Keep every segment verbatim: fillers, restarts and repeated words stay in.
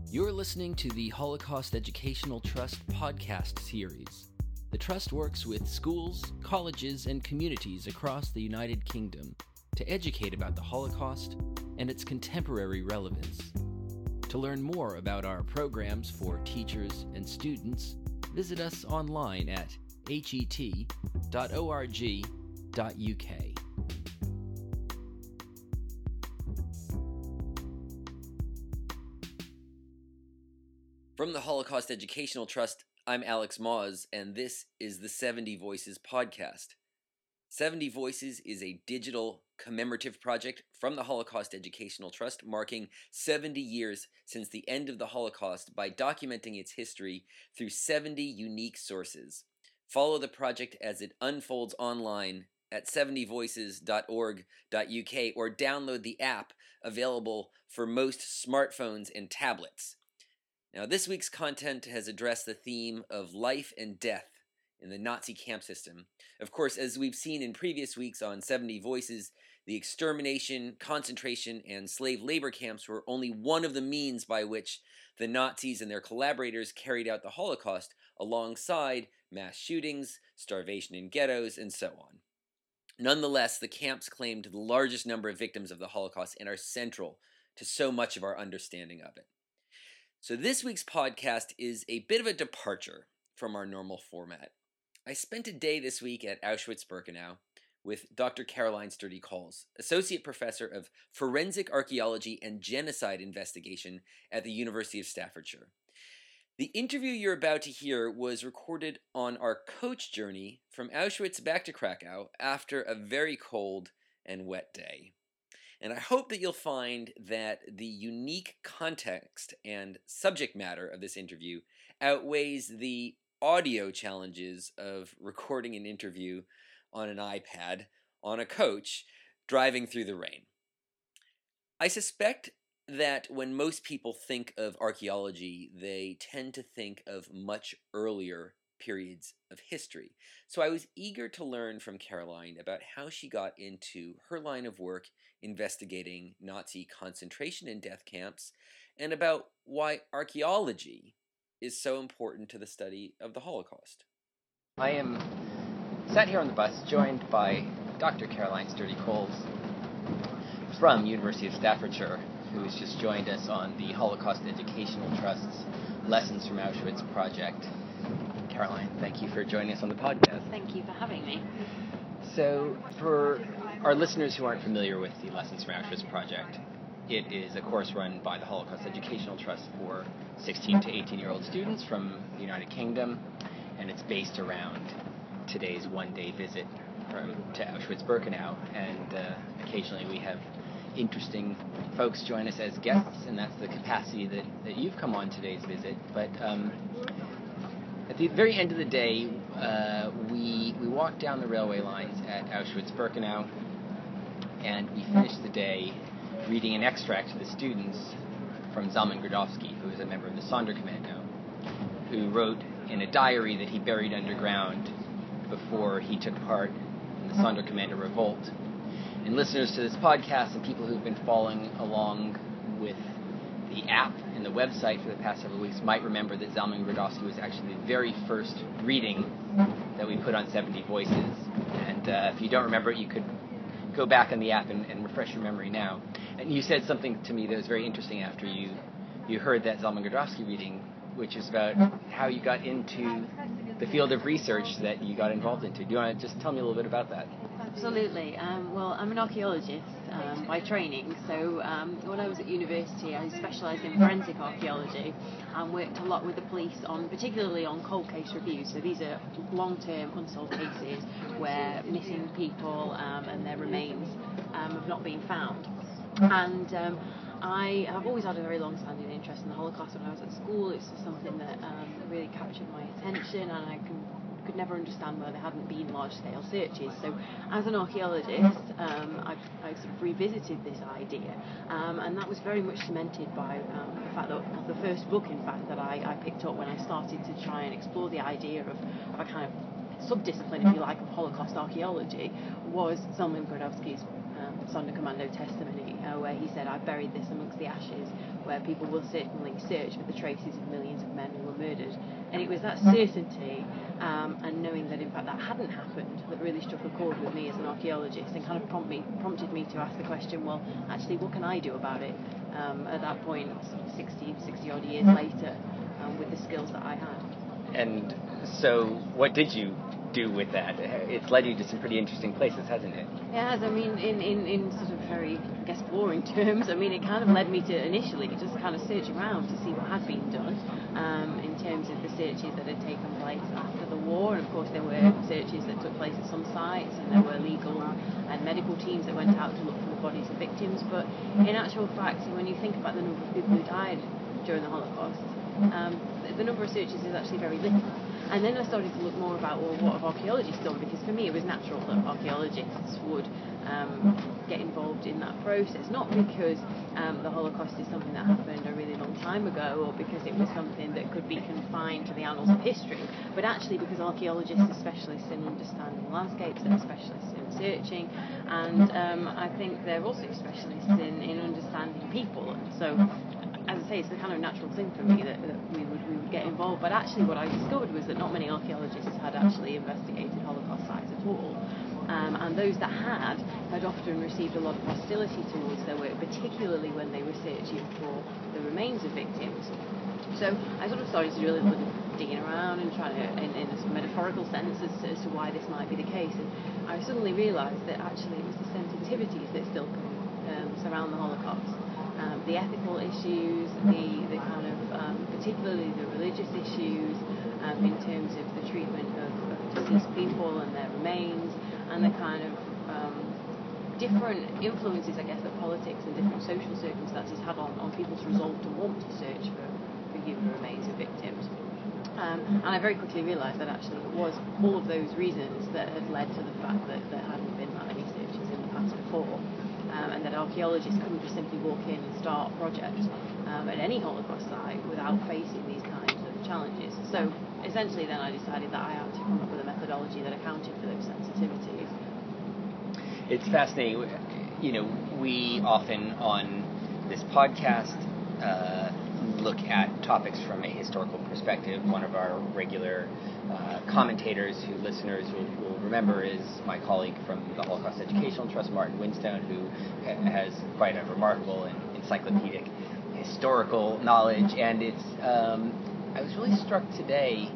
You're listening to the Holocaust Educational Trust podcast series. The Trust works with schools, colleges, and communities across the United Kingdom to educate about the Holocaust and its contemporary relevance. To learn more about our programs for teachers and students, visit us online at h e t dot org dot u k. From the Holocaust Educational Trust, I'm Alex Moz, and this is the seventy Voices podcast. seventy Voices is a digital commemorative project from the Holocaust Educational Trust, marking seventy years since the end of the Holocaust by documenting its history through seventy unique sources. Follow the project as it unfolds online at seventy voices dot org dot u k or download the app available for most smartphones and tablets. Now, this week's content has addressed the theme of life and death in the Nazi camp system. Of course, as we've seen in previous weeks on seventy Voices, the extermination, concentration, and slave labor camps were only one of the means by which the Nazis and their collaborators carried out the Holocaust, alongside mass shootings, starvation in ghettos, and so on. Nonetheless, the camps claimed the largest number of victims of the Holocaust and are central to so much of our understanding of it. So this week's podcast is a bit of a departure from our normal format. I spent a day this week at Auschwitz-Birkenau with Doctor Caroline Sturdy-Coles, Associate Professor of Forensic Archaeology and Genocide Investigation at the University of Staffordshire. The interview you're about to hear was recorded on our coach journey from Auschwitz back to Krakow after a very cold and wet day. And I hope that you'll find that the unique context and subject matter of this interview outweighs the audio challenges of recording an interview on an iPad on a coach driving through the rain. I suspect that when most people think of archaeology, they tend to think of much earlier periods of history. So I was eager to learn from Caroline about how she got into her line of work investigating Nazi concentration and death camps, and about why archaeology is so important to the study of the Holocaust. I am sat here on the bus joined by Doctor Caroline Sturdy-Coles from University of Staffordshire, who has just joined us on the Holocaust Educational Trust's Lessons from Auschwitz project. Caroline, thank you for joining us on the podcast. Thank you for having me. So, for our listeners who aren't familiar with the Lessons from Auschwitz project, it is a course run by the Holocaust Educational Trust for sixteen to eighteen-year-old students from the United Kingdom, and it's based around today's one-day visit from, to Auschwitz-Birkenau, and uh, occasionally we have interesting folks join us as guests, and that's the capacity that, that you've come on today's visit. But um, at the very end of the day, uh, we we walked down the railway lines at Auschwitz-Birkenau, and we finished the day reading an extract to the students from Zalman Gradovsky, who was a member of the Sonderkommando, who wrote in a diary that he buried underground before he took part in the Sonderkommando revolt. And listeners to this podcast and people who've been following along with the app and the website for the past several weeks might remember that Zalman Gradovsky was actually the very first reading that we put on seventy Voices. And uh, if you don't remember it, you could go back on the app and, and refresh your memory now. And you said something to me that was very interesting after you, you heard that Zalman Gradovsky reading, which is about how you got into the field of research that you got involved into. Do you want to just tell me a little bit about that? Absolutely. Um, well, I'm an archaeologist um, by training, so um, when I was at university I specialised in forensic archaeology and worked a lot with the police on, particularly on cold case reviews. So these are long-term unsolved cases where missing people um, and their remains um, have not been found. And um, I have always had a very long-standing interest in the Holocaust. When I was at school, it's just something that um, really captured my attention, and I can could never understand why there hadn't been large-scale searches. So as an archaeologist, um, I've, I've sort of revisited this idea, um, and that was very much cemented by um, the fact that the first book, in fact, that I, I picked up when I started to try and explore the idea of, of a kind of subdiscipline, if you like, of Holocaust archaeology, was Zalman Gradovsky's um, Sonderkommando testimony, uh, where he he said, "I've buried this amongst the ashes, where people will certainly search for the traces of millions of men who were murdered." And it was that certainty um, and knowing that in fact that hadn't happened that really struck a chord with me as an archaeologist, and kind of prompt me, prompted me to ask the question, well, actually, what can I do about it um, at that point, sixty, sixty odd years later, um, with the skills that I had. And so what did you do with that? It's led you to some pretty interesting places, hasn't it? It has. I mean, in, in, in sort of very, I guess, boring terms, I mean, it kind of led me to initially just kind of search around to see what had been done um, in terms of the searches that had taken place after the war. And of course, there were searches that took place at some sites, and there were legal and medical teams that went out to look for the bodies of victims. But in actual fact, when you think about the number of people who died during the Holocaust, um, the number of searches is actually very little. And then I started to look more about, well, what have archaeologists done? Because for me it was natural that archaeologists would um, get involved in that process. Not because um, the Holocaust is something that happened a really long time ago, or because it was something that could be confined to the annals of history, but actually because archaeologists are specialists in understanding landscapes, they're specialists in searching, and um, I think they're also specialists in, in understanding people. And so, as I say, it's the kind of natural thing for me that, that we would we would get involved. But actually what I discovered was that not many archaeologists had actually investigated Holocaust sites at all. Um, and those that had, had often received a lot of hostility towards their work, particularly when they were searching for the remains of victims. So I sort of started to do a little bit of digging around and trying to, in, in a sort of metaphorical sense, as to, as to why this might be the case. And I suddenly realised that actually it was the sensitivities that still um, surround the Holocaust. Um, the ethical issues, the, the kind of, um, particularly the religious issues, um, in terms of the treatment of, of deceased people and their remains, and the kind of um, different influences, I guess, that politics and different social circumstances had on, on people's resolve to want to search for, for human remains of victims. Um, and I very quickly realised that actually it was all of those reasons that had led to the fact that there hadn't been that many searches in the past before. Um, and that archaeologists couldn't just simply walk in and start a project um, at any Holocaust site without facing these kinds of challenges. So essentially then I decided that I had to come up with a methodology that accounted for those sensitivities. It's fascinating. You know, we often on this podcast uh, look at topics from a historical perspective. One of our regular uh, commentators who listeners will, will remember is my colleague from the Holocaust Educational Trust, Martin Winstone, who ha- has quite a remarkable and encyclopedic historical knowledge. And it's um, I was really struck today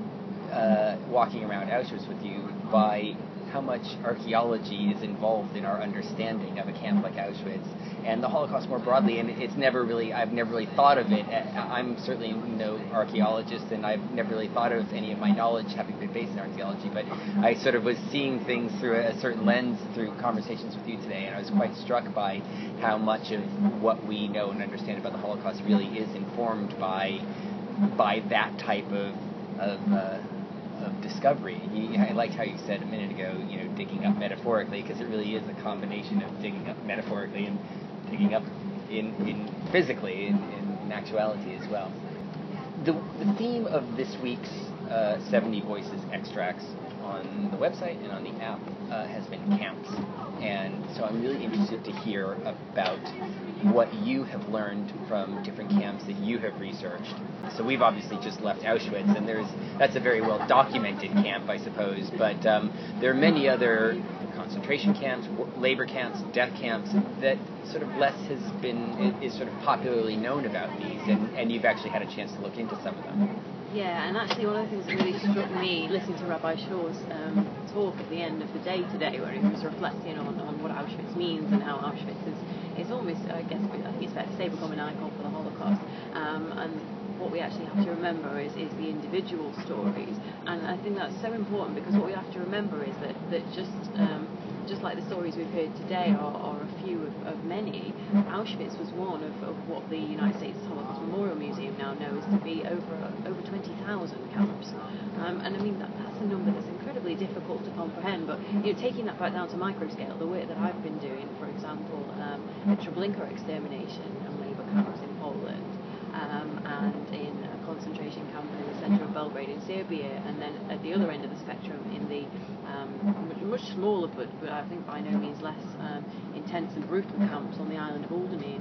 uh, walking around Auschwitz with you by how much archaeology is involved in our understanding of a camp like Auschwitz and the Holocaust more broadly. And it's never really, I've never really thought of it. I'm certainly no archaeologist, and I've never really thought of any of my knowledge having been based in archaeology, but I sort of was seeing things through a certain lens through conversations with you today, and I was quite struck by how much of what we know and understand about the Holocaust really is informed by by that type of of uh, of discovery. You, I liked how you said a minute ago, you know, digging up metaphorically, because it really is a combination of digging up metaphorically and digging up in, in physically, in, in actuality as well. The, the theme of this week's uh, seventy Voices extracts on the website and on the app uh, has been camps. And so I'm really interested to hear about what you have learned from different camps that you have researched. So we've obviously just left Auschwitz, and there's that's a very well documented camp, I suppose, but um, there are many other concentration camps, labor camps, death camps that sort of less has been, is sort of popularly known about these, and, and you've actually had a chance to look into some of them. Yeah, and actually one of the things that really struck me listening to Rabbi Shaw's um, talk at the end of the day today, where he was reflecting on, on what Auschwitz means and how Auschwitz is, is almost, I guess, I think it's fair to say, become an icon for the Holocaust. Um, and what we actually have to remember is, is the individual stories. And I think that's so important, because what we have to remember is that, that just um, just like the stories we've heard today are, are a few of, of many, Auschwitz was one of, of what the United States Holocaust Memorial Museum now knows to be over over twenty thousand camps. Um, and I mean, that, that's a number that's incredibly difficult to comprehend, but you know, taking that back down to micro scale, the work that I've been doing, for example, um, the Treblinka extermination and labour camps in Poland, um, and in a concentration camp in the centre of Belgrade in Serbia, and then at the other end of the spectrum in the um, much smaller but, but I think by no means less um, intense and brutal camps on the island of Alderney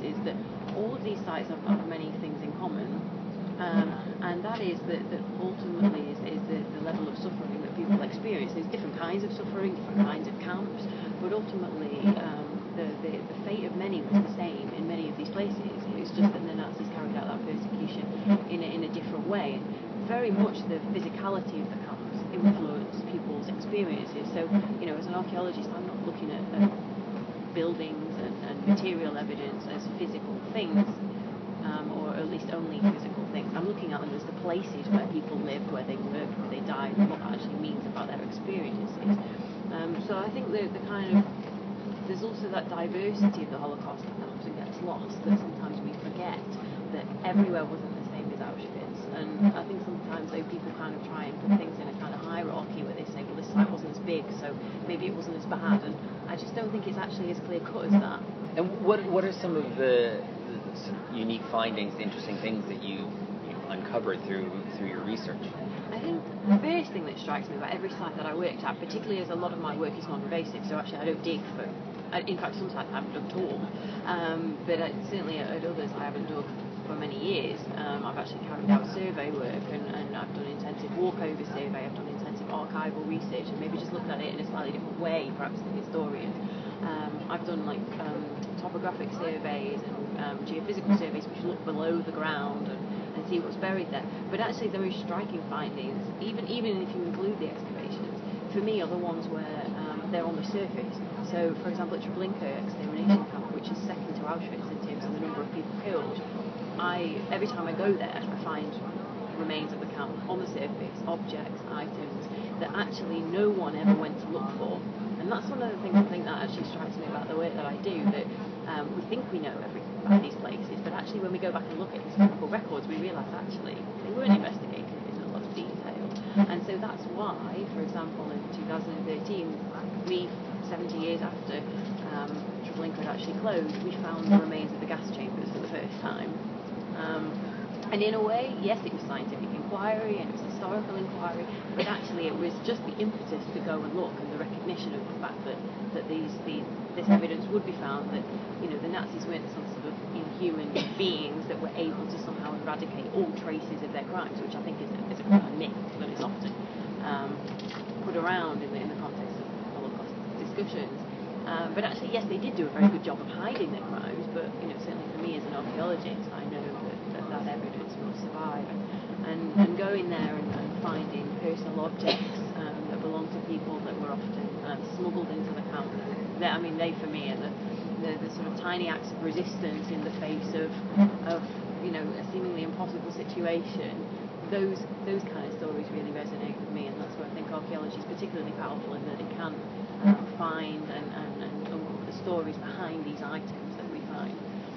is that all of these sites have, have many things in common. Um, and that is that, that ultimately is, is the, the level of suffering that people experience. There's different kinds of suffering, different kinds of camps, but ultimately um, the, the, the fate of many was the same in many of these places. It's just that the Nazis carried out that persecution in a, in a different way. And very much the physicality of the camps influenced people's experiences. So, you know, as an archaeologist, I'm not looking at, at buildings and, and material evidence as physical things. Um, or at least only physical things. I'm looking at them as the places where people lived, where they worked, where they died, and what that actually means about their experiences. Um, so I think the, the kind of, there's also that diversity of the Holocaust that often gets lost, that sometimes we forget that everywhere wasn't the same as Auschwitz. And I think sometimes though people kind of try and put things in a kind of hierarchy where they say, well, this site wasn't as big, so maybe it wasn't as bad. And I just don't think it's actually as clear cut as that. And what what are some of the some unique findings, interesting things that you, you uncovered through through your research? I think the first thing that strikes me about every site that I worked at, particularly as a lot of my work is non-invasive, so actually I don't dig for, in fact some sites I haven't dug at all, um, but I, certainly at, at others I haven't dug for many years. Um, I've actually carried out survey work and, and I've done intensive walkover survey, I've done intensive archival research and maybe just looked at it in a slightly different way, perhaps the historian. Um, I've done like um, topographic surveys and um, geophysical surveys which look below the ground and, and see what's buried there. But actually the most striking findings, even even if you include the excavations, for me are the ones where um, they're on the surface. So for example at Treblinka extermination camp, which is second to Auschwitz in terms of the number of people killed, I every time I go there I find remains of the camp on the surface, objects, items that actually no one ever went to look for. And that's one of the things I think that actually strikes me about the work that I do, that um, we think we know everything about these places, but actually when we go back and look at historical records, we realise actually they weren't investigated in a lot of detail. And so that's why, for example, in two thousand thirteen, we, seventy years after um, Treblinka had actually closed, we found the remains of the gas chambers for the first time. Um, And in a way, yes, it was scientific inquiry and it was historical inquiry, but actually it was just the impetus to go and look and the recognition of the fact that, that these, these this evidence would be found, that you know the Nazis weren't some sort of inhuman beings that were able to somehow eradicate all traces of their crimes, which I think is a, is a kind of myth that is often um, put around in the, in the context of Holocaust discussions. Um, but actually, yes, they did do a very good job of hiding their crimes, but you know certainly for me as an archaeologist, I know that that evidence will survive, and, and going there and, and finding personal objects um, that belong to people that were often um, smuggled into the camp. That, I mean, they for me are the, the, the sort of tiny acts of resistance in the face of, of you know, a seemingly impossible situation. Those those kind of stories really resonate with me, and that's why I think archaeology is particularly powerful in that it can um, find and, and, and uncover the stories behind these items that we find.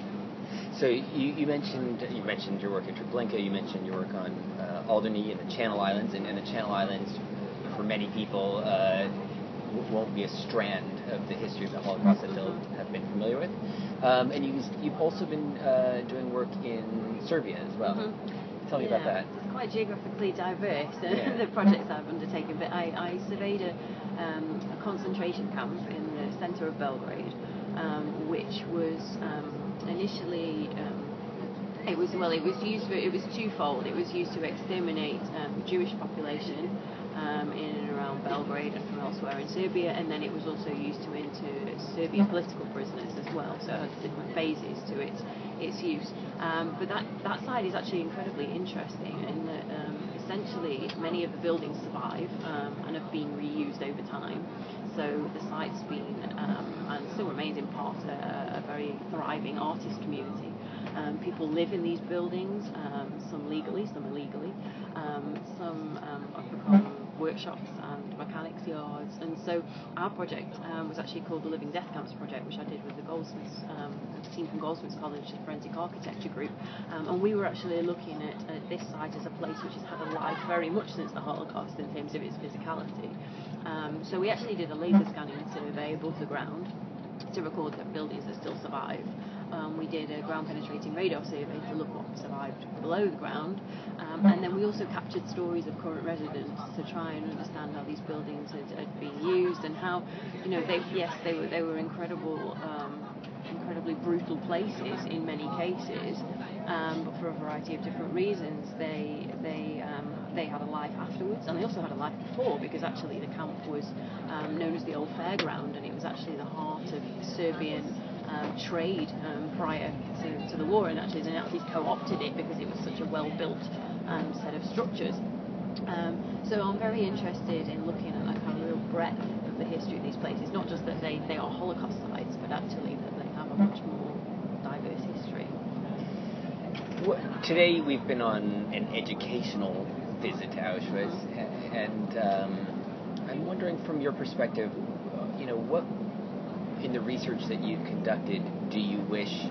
So you, you mentioned you mentioned your work at Treblinka. You mentioned your work on uh, Alderney and the Channel Islands, and, and the Channel Islands, for many people, uh, w- won't be a strand of the history of the Holocaust that they'll have been familiar with. Um, and you, you've also been uh, doing work in Serbia as well. Mm-hmm. Tell me yeah, about that. It's quite geographically diverse, uh, yeah. the projects I've undertaken. But I, I surveyed a, um, a concentration camp in the centre of Belgrade, um, which was um, initially um, it was well it was used for it was twofold. It was used to exterminate um, Jewish population um, in and around Belgrade and from elsewhere in Serbia, and then it was also used to enter Serbian political prisoners as well. So it has different phases to its its use. Um, but that that side is actually incredibly interesting in that um, essentially many of the buildings survive um, and have been reused over time. So the site's been um, and still remains in part a, a very thriving artist community. Um, people live in these buildings, um, some legally, some illegally. Um, some um, have become workshops and mechanics yards. And so our project um, was actually called the Living Death Camps Project, which I did with the Goldsmiths, um, a team from Goldsmiths College, the Forensic Architecture Group. Um, and we were actually looking at, at this site as a place which has had a life very much since the Holocaust in terms of its physicality. Um, so we actually did a laser scanning survey above the ground to record the buildings that still survive. Um, we did a ground penetrating radar survey to look what survived below the ground, um, and then we also captured stories of current residents to try and understand how these buildings had, had been used and how, you know, they yes they were they were incredible um, incredibly brutal places in many cases, um, but for a variety of different reasons, they they um, they had a life afterwards, and they also had a life before, because actually the camp was um, known as the Old Fairground, and it was actually the heart of Serbian um, trade um, prior to, to the war, and actually the Nazis co-opted it because it was such a well-built um, set of structures. Um, so I'm very interested in looking at like a real breadth of the history of these places, not just that they, they are Holocaust sites, but actually that they have a much more diverse history. Well, today we've been on an educational visit to Auschwitz, mm-hmm. and um, I'm wondering from your perspective, you know, what in the research that you've conducted do you wish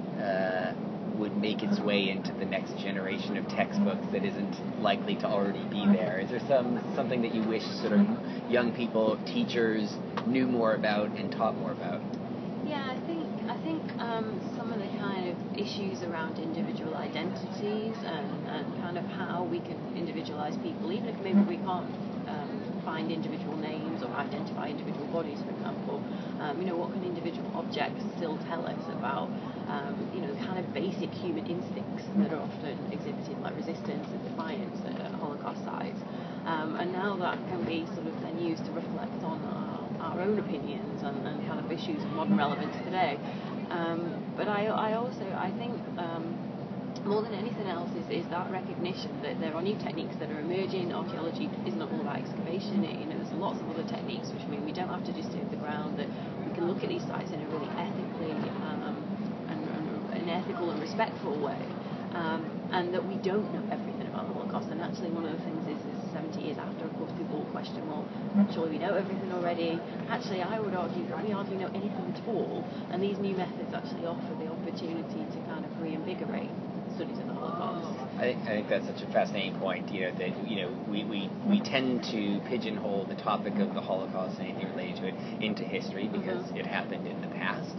uh, would make its way into the next generation of textbooks that isn't likely to already be there? Is there some something that you wish sort of young people, teachers, knew more about and taught more about? Yeah, I think I think um, some of the kind of issues around individual identities and, and kind of how we can individualize people, even if maybe we can't um, find individual names or identify individual bodies, for example. Um, you know, what can individual objects still tell us about, um, you know, kind of basic human instincts that are often exhibited, like resistance and defiance at Holocaust sites. Um, and now that can be sort of then used to reflect on our, our own opinions and, and kind of issues of modern relevance today. Um, but I, I also, I think, um, more than anything else is, is that recognition that there are new techniques that are emerging. Archaeology isn't all about excavation. It, you know, there's lots of other techniques which mean we don't have to disturb the ground, that we can look at these sites in a really ethically um, and, and an ethical and respectful way, um, and that we don't know everything about the Holocaust. And actually one of the things is, is seventy years after, of course, people will question, well, surely we know everything already. Actually, I would argue that we hardly know anything at all, and these new methods actually offer the opportunity to kind of reinvigorate studies of the Holocaust. I think, I think that's such a fascinating point, you know, that, you know, we, we, we tend to pigeonhole the topic of the Holocaust and anything related to it into history because mm-hmm. it happened in the past.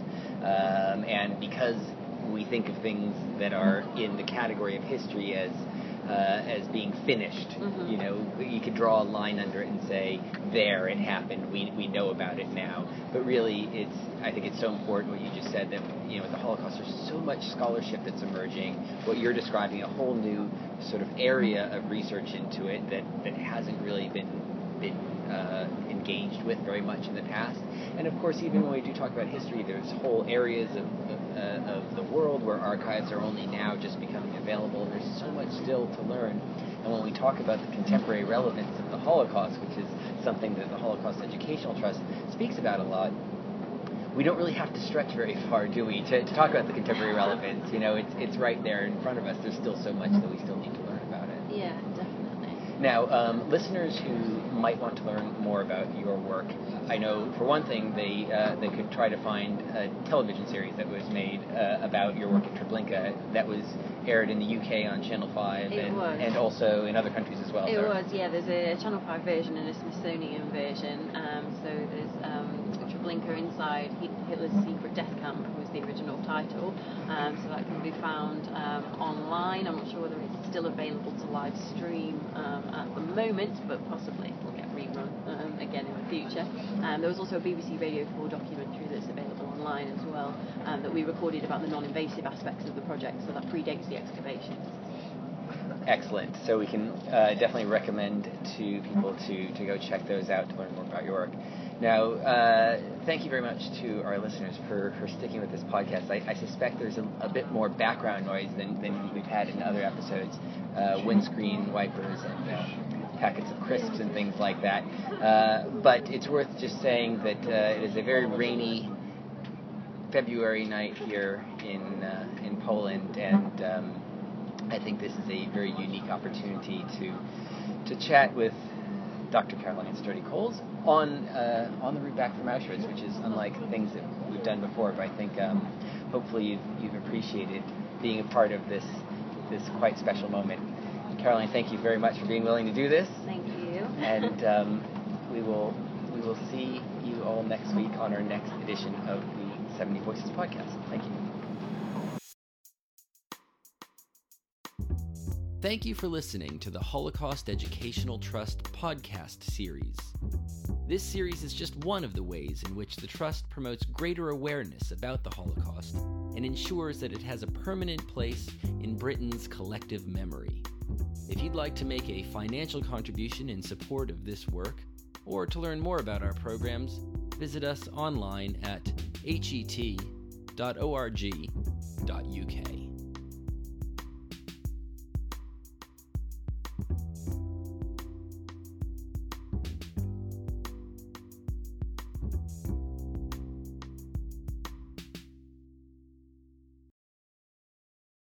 Um, and because we think of things that are in the category of history as Uh, as being finished, mm-hmm. you know, you could draw a line under it and say, there, it happened, we we know about it now. But really, it's, I think it's so important what you just said, that, you know, with the Holocaust, there's so much scholarship that's emerging. What you're describing, a whole new sort of area of research into it that, that hasn't really been been uh, engaged with very much in the past. And of course, even when we do talk about history, there's whole areas of, uh, of the world where archives are only now just becoming available. There's so much still to learn. And when we talk about the contemporary relevance of the Holocaust, which is something that the Holocaust Educational Trust speaks about a lot, we don't really have to stretch very far, do we, to, to talk about the contemporary relevance. You know, it's it's right there in front of us. There's still so much that we still need to learn about it. Yeah, definitely. Now, um, listeners who might want to learn more about your work, I know for one thing they uh, they could try to find a television series that was made uh, about your work in Treblinka that was aired in the U K on Channel five and, and also in other countries as well. It so. was, yeah. There's a Channel five version and a Smithsonian version. Um, so there's um, Treblinka Inside Hitler's Secret Death Camp was the original title. Um, so that can be found um, online. I'm not sure whether it's still available to live stream um, at the moment, but possibly will get rerun um, again in the future. Um, there was also a B B C Radio four documentary that's available online as well, um, that we recorded about the non-invasive aspects of the project, so that predates the excavations. Excellent. So we can uh, definitely recommend to people to, to go check those out to learn more about your work. Now, uh, thank you very much to our listeners for, for sticking with this podcast. I, I suspect there's a, a bit more background noise than, than we've had in other episodes, uh, windscreen wipers and uh, packets of crisps and things like that. Uh, but it's worth just saying that uh, it is a very rainy February night here in uh, in Poland, and um, I think this is a very unique opportunity to to chat with Doctor Caroline Sturdy-Coles on uh, on the route back from Auschwitz, which is unlike things that we've done before. But I think um, hopefully you've, you've appreciated being a part of this this quite special moment. Caroline, thank you very much for being willing to do this. Thank you. And um, we will we will see you all next week on our next edition of the seventy Voices podcast. Thank you. Thank you for listening to the Holocaust Educational Trust podcast series. This series is just one of the ways in which the Trust promotes greater awareness about the Holocaust and ensures that it has a permanent place in Britain's collective memory. If you'd like to make a financial contribution in support of this work, or to learn more about our programs, visit us online at het dot org dot uk.